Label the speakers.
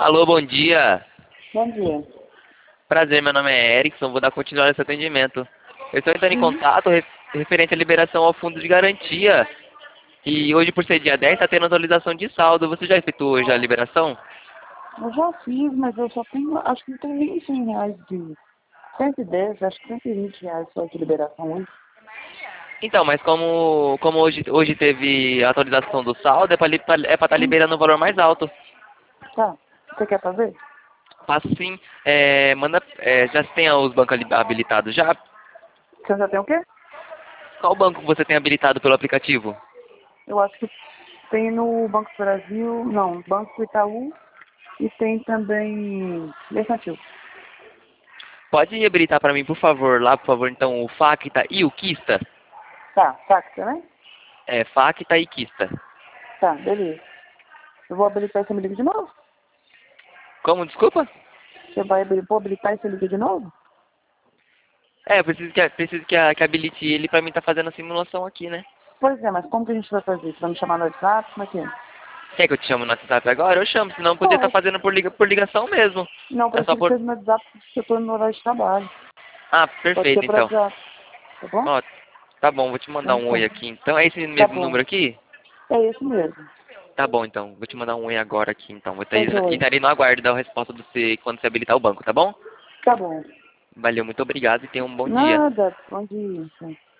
Speaker 1: Alô, bom dia.
Speaker 2: Bom dia.
Speaker 1: Prazer, meu nome é Erickson, vou dar continuidade a esse atendimento. Eu estou entrando em
Speaker 2: Uhum.
Speaker 1: contato referente à liberação ao fundo de garantia. E hoje, por ser dia 10, está tendo atualização de saldo. Você já efetuou hoje a liberação?
Speaker 2: Eu já fiz, mas eu só tenho, acho que tem R$ 20 de 110, acho que R$ 120 só de liberação hoje.
Speaker 1: Então, mas como hoje teve a atualização do saldo, é para estar
Speaker 2: Hum,
Speaker 1: liberando o valor mais alto.
Speaker 2: tá. Você quer fazer?
Speaker 1: Passo sim. Já tem os bancos habilitados já?
Speaker 2: Você já tem o quê?
Speaker 1: Qual banco você tem habilitado pelo aplicativo?
Speaker 2: Eu acho que tem no Banco do Brasil, não, Banco do Itaú e tem também Mercantil.
Speaker 1: Pode habilitar para mim, por favor, lá, por favor, então, o Facta e o Kista?
Speaker 2: Tá, Facta, né?
Speaker 1: É, Facta e Kista.
Speaker 2: Tá, beleza. Eu vou habilitar e você me liga de novo?
Speaker 1: Como, desculpa?
Speaker 2: Você vai vou habilitar e você liga de novo?
Speaker 1: É, eu preciso que habilite ele pra mim tá fazendo a simulação aqui, né?
Speaker 2: Pois é, mas como que a gente vai fazer? Você vai me chamar no WhatsApp? Como é que é?
Speaker 1: Quer que eu te chame no WhatsApp agora? Eu chamo, senão eu podia estar
Speaker 2: Pode.
Speaker 1: fazendo por ligação mesmo.
Speaker 2: Não,
Speaker 1: É só
Speaker 2: prefiro
Speaker 1: por...
Speaker 2: ser no WhatsApp porque eu tô no horário de trabalho.
Speaker 1: Ah,
Speaker 2: Pode ser
Speaker 1: perfeito,
Speaker 2: por
Speaker 1: então.
Speaker 2: WhatsApp, tá bom?
Speaker 1: Ó, tá bom, vou te mandar
Speaker 2: Então
Speaker 1: um oi
Speaker 2: tá.
Speaker 1: aqui. Então, é esse
Speaker 2: Tá
Speaker 1: mesmo
Speaker 2: bom.
Speaker 1: número aqui?
Speaker 2: É esse mesmo.
Speaker 1: Tá bom, então. Vou te mandar um oi agora aqui, então.
Speaker 2: Tá
Speaker 1: E
Speaker 2: joia.
Speaker 1: estarei no aguardo da resposta do você quando você habilitar o banco, tá bom?
Speaker 2: Tá bom.
Speaker 1: Valeu, muito obrigado e tenha um bom dia.
Speaker 2: Nada. Bom dia.